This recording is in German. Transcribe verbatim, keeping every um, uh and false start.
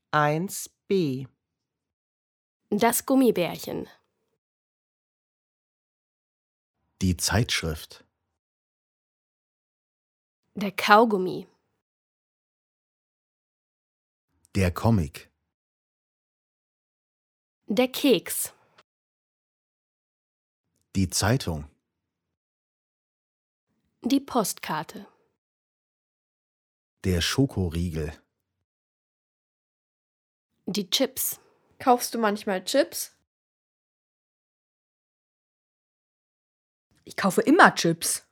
eins b. Das Gummibärchen. Die Zeitschrift. Der Kaugummi. Der Comic. Der Keks. Die Zeitung. Die Postkarte. Der Schokoriegel. Die Chips. Kaufst du manchmal Chips? Ich kaufe immer Chips.